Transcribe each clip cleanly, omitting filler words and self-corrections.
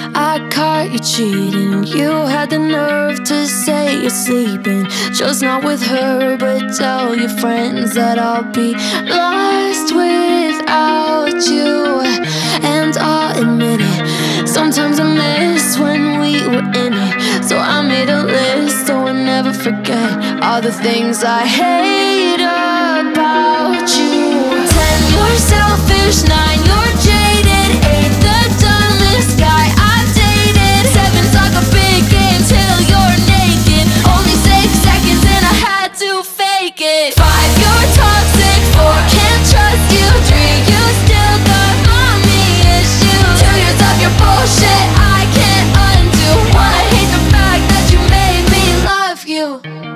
I caught you cheating. You had the nerve to say you're sleeping, just not with her, but tell your friends that I'll be lost without you. And I'll admit it, sometimes I miss when we were in it. So I made a list so I'll never forget all the things I hate about you. 10, you're selfish. 9, you're jaded. 8, the dumbest guy I've dated. 7, talk a big game till you're naked. Only 6 seconds and I had to fake it. 5, you're toxic. 4, can't trust you. 3, you still got mommy issues. 2 years of your bullshit I can't undo. 1, I hate the fact that you made me love you.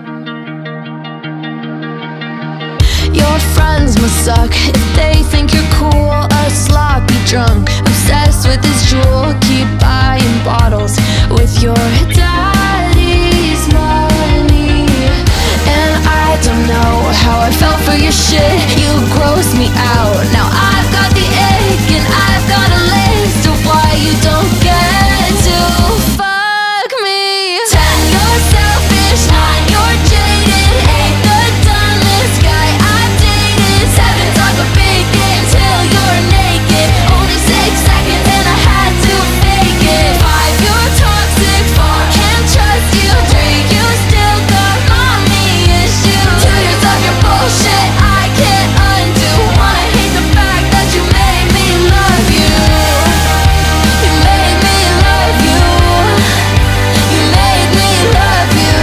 Your friends must suck if they think you're cool. A sloppy drunk, obsessed with this jewel. Keep buying bottles with your daddy's money. And I don't know how I fell for your shit. You gross me out. Now I've got the ick and I've got a list of why you don't get to fuck me. 10, you're selfish. 9, you're jaded. 8, the dumbest guy I've dated. 7, talk a big game till you're naked. Only 6 seconds and I had to fake it. 5, you're toxic. 4, can't trust you. 3, you still got mommy issues. 2 years of your bullshit I can't undo. 1, I hate the fact that you made me love you. You made me love you. You made me love you.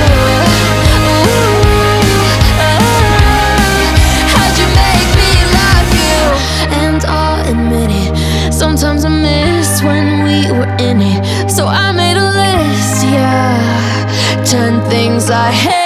Ooh, how'd you make me love you? And I'll admit it, sometimes I miss when we were in it. So I made a list, yeah. 10 things I hate